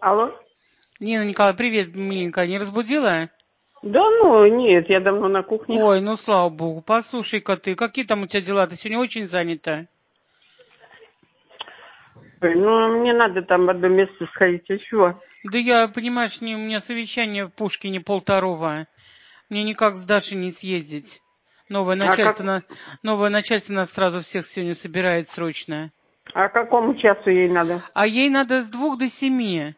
Алло? Нина Николаевна, привет, миленькая, не разбудила? Да ну, нет, я давно на кухне. Ой, ну слава богу. Послушай-ка ты, какие там у тебя дела? Ты сегодня очень занята. Ой, ну, мне надо там в одно место сходить, а чего? Да я, понимаешь, у меня совещание в Пушкине 1:30. Мне никак с Дашей не съездить. Новое А начальство, как, новое начальство нас сразу всех сегодня собирает срочно. а какому часу ей надо? А ей надо с 2 до 7.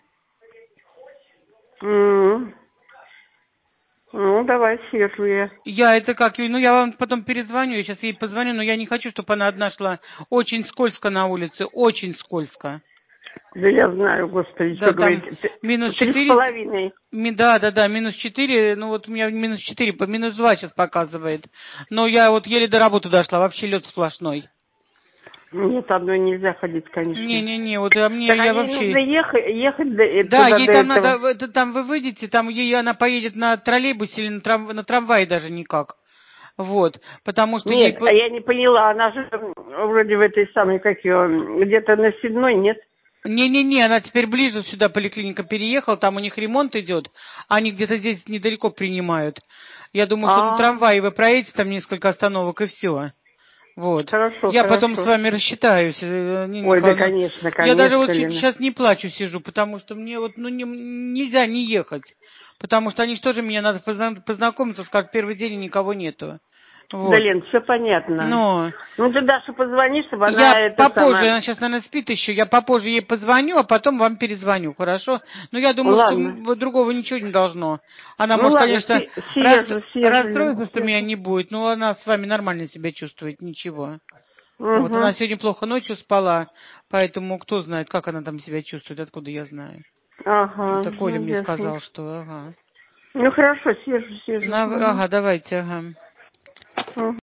М. Ну, давай съезжу я. Я это как, ну я вам потом перезвоню, я сейчас ей позвоню, но я не хочу, чтобы она одна шла. Очень скользко на улице, очень скользко. Да я знаю, господи, что Да, там говорить. минус Три с 4. половиной. Да, -4, ну вот у меня -4, по -2 сейчас показывает. Но я вот еле до работы дошла, вообще лед сплошной. Нет, одной нельзя ходить, конечно. Не-не-не, вот а мне Так, а я ей нужно вообще... ехать Да, туда, ей до там надо, этого. там вы выйдете, там ей она поедет на троллейбусе или на трамвае даже никак. Вот, потому что ей... Нет, а я не поняла, она же вроде в этой самой, как ее, где-то на Седной, нет? Не-не-не, она теперь ближе сюда, поликлиника переехала, там у них ремонт идет, они где-то здесь недалеко принимают. Я думаю, что на А, трамвае вы проедете там несколько остановок и все. Вот. хорошо, Я потом с хорошо. вами рассчитаюсь, Нина Ой, да, Николаевна. конечно, Я даже конечно, вот Лена. сейчас не плачу сижу, потому что мне вот ну, нельзя не ехать. Потому что они же тоже меня надо познакомиться, скажут, первый день и никого нету. Да, Вот. Лен, все понятно. Но Ну, ты Даше позвони, чтобы я она это попозже, самое... она сейчас, наверное, спит еще, я попозже ей позвоню, а потом вам перезвоню, хорошо? Но я думаю, что Ладно. другого ничего не должно. Она Ну, может, ладно, конечно, съезжу, Лен, расстроиться, что меня съезжу. не будет, но она с вами нормально себя чувствует, ничего. Вот, Угу. она сегодня плохо ночью спала, поэтому кто знает, как она там себя чувствует, откуда я знаю. Ага, Это Коля ну, мне ясно. сказал, что ага. Ну, хорошо, съезжу. Угу. Ага, давайте, ага. Угу.